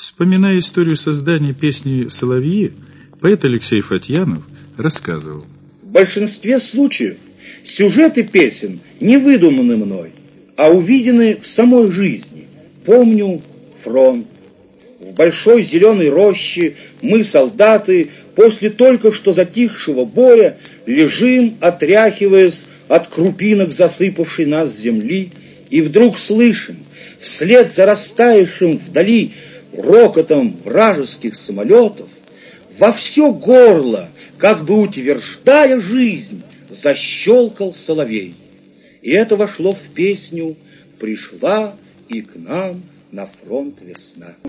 Вспоминая историю создания песни «Соловьи», поэт Алексей Фатьянов рассказывал. В большинстве случаев сюжеты песен не выдуманы мной, а увидены в самой жизни. Помню фронт. В большой зеленой роще мы, солдаты, после только что затихшего боя, лежим, отряхиваясь от крупинок засыпавшей нас земли, и вдруг слышим, вслед за растаявшим вдали рокотом вражеских самолетов, во все горло, как бы утверждая жизнь, защелкал соловей. И это вошло в песню «Пришла и к нам на фронт весна».